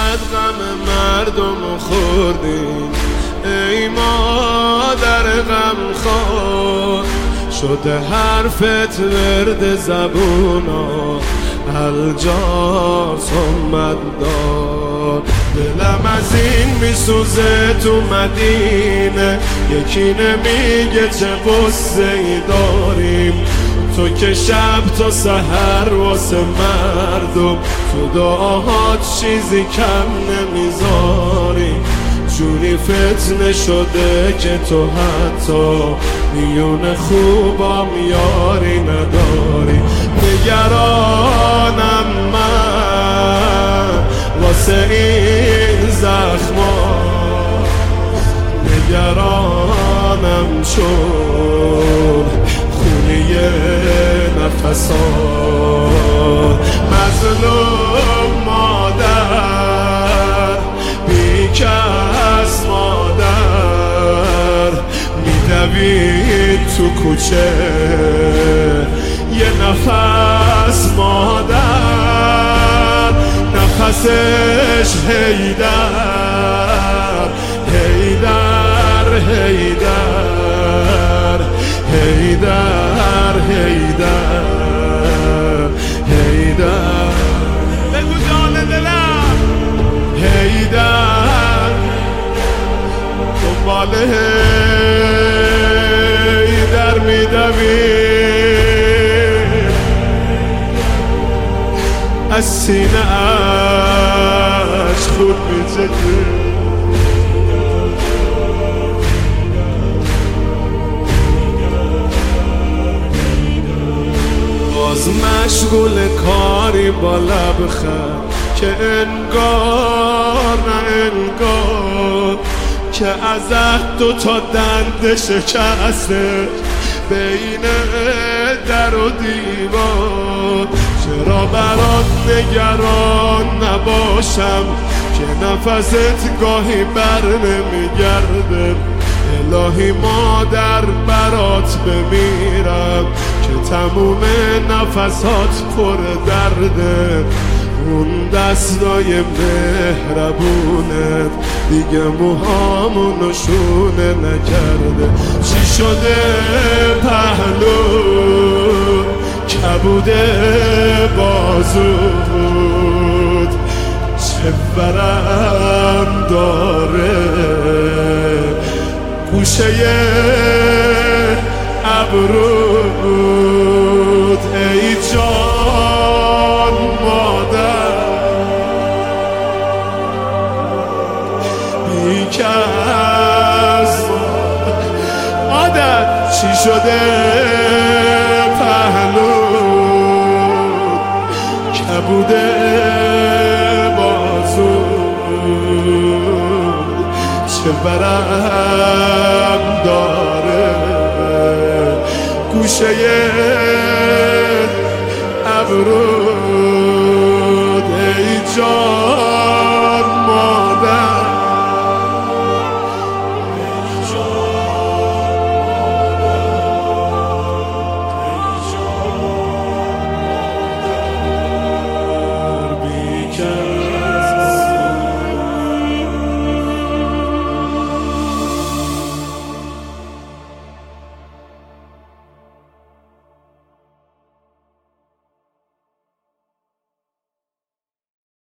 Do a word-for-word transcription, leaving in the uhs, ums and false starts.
چقدر غم مردم خوردیم ای مادر غم خور، شده حرفت ورد زبونا الجاس اومد دار. دلم از این میسوزه تو مدینه، یکی نمیگه چه قصه ای داریم. تو که شب تا سحر واسه مردم تو دعاهات چیزی کم نمیذاری. جوری فتنه شده که تو حتی میون خوبام یاری نداری. نگرانم من واسه این زخما، نگرانم چون خونی نفسا. مظلوم مادر بی کس مادر میدوید تو کوچه یه نفس مادر، نفسش هیدر هیدر هیدر هیدر هیدر هیدر. بگو جان دلم هیدر دنبال هیدر میدوی، از سینه اش خود میزده. باز مشغول کاری با لبخند که انگار نه انگار که از دو تا دنده شکسته بین در و دیوار. چرا برات نگران نباشم که نفست گاهی بر نمیگرده. الهی مادر برات بمیرم که تموم نفسات پر درده. اون دستای مهربونت دیگه موهامونو شونه نکرده. چی شده پهلو کبوده بازود، چه ورم داره گوشه ابرود. ای جان مادر بیکس مادر، چی شده پهلو کبوده بازود، چه برم داره گوشه ابرود. ای جان